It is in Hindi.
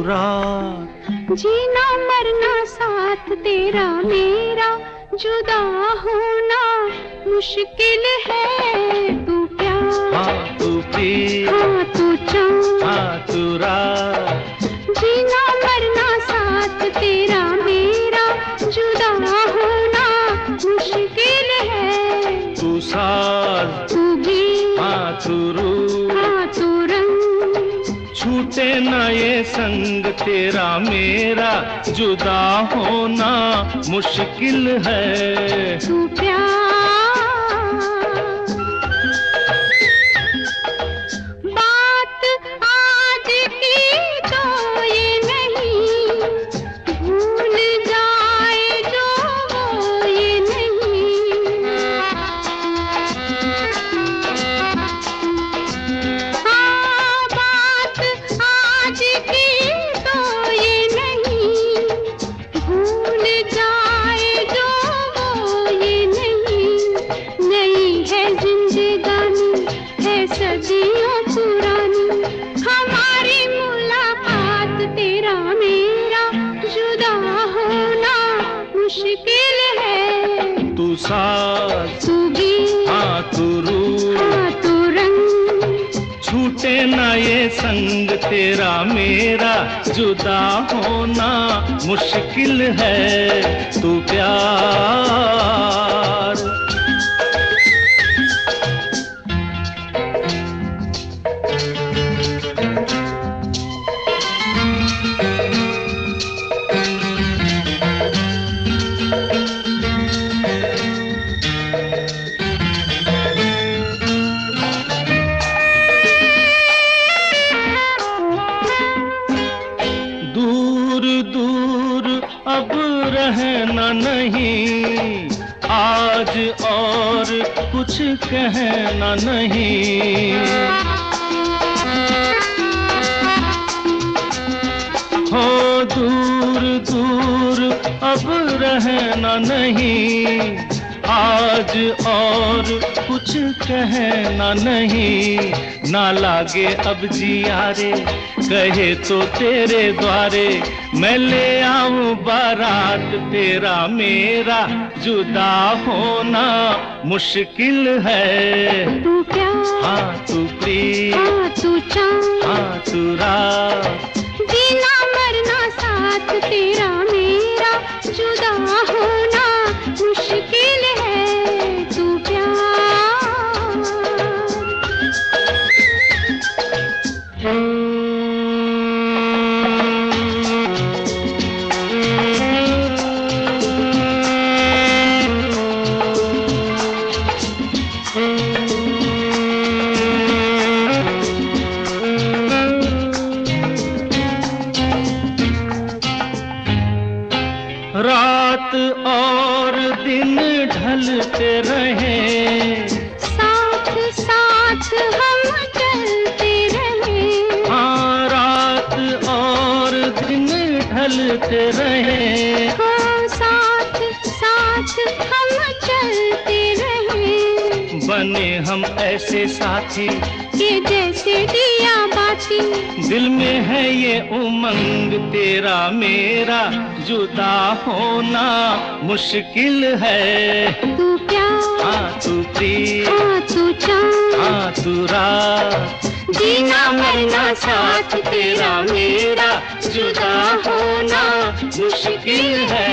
रात। जीना मरना साथ तेरा मेरा, जुदा होना मुश्किल है। तू प्यार, हाँ तू प्रिय, हाँ तू चाँद, हाँ तू रात। जीना मरना साथ तेरा मेरा, जुदा होना मुश्किल है। तू साज, तू गीत, हाँ तू रूह, हाँ तू रंग, छूटे ना ये संग तेरा मेरा, जुदा होना मुश्किल है। तू प्यार। बात आज की तो ये नहीं, भूल जाए जो वो ये नहीं। हाँ, बात आज की तो ये नहीं, भूल जाए जो वो ये नहीं। नहीं है जिंदगानी, है सदियों पुरानी, हमारी मुलाकात तेरा मेरा, जुदा होना मुश्किल है। तू साज, तू गीत, हाँ तू रूह, हाँ तू रंग, छूटे ना ये संग तेरा मेरा, जुदा होना मुश्किल है। तू प्यार। दूर दूर अब रहना नहीं, आज और कुछ कहना नहीं। हो दूर दूर अब रहना नहीं, आज और कुछ कहना नहीं। ना लागे अब जिया रे, कहे तो तेरे द्वारे, मैं ले आऊं बारात तेरा मेरा, जुदा होना मुश्किल है। तू प्यार, हाँ तू प्रिय, हाँ तू चाँद, हाँ तू रात। जीना मरना साथ तेरा मेरा, जुदा होना मुश्किल है। तू प्यार। रात और दिन ढलते रहे, साथ साथ हम चलते रहे। हाँ रात और दिन ढलते रहे, हाँ, साथ साथ हम चलते रहे। बने हम ऐसे साथी ये जैसे दिया बाती, दिल में है ये उमंग तेरा मेरा, जुदा होना मुश्किल है। तू प्यार, हाँ तू प्रिय, हाँ तू चाँद, हाँ तू रात। जीना मरना साथ तेरा मेरा, जुदा होना मुश्किल है।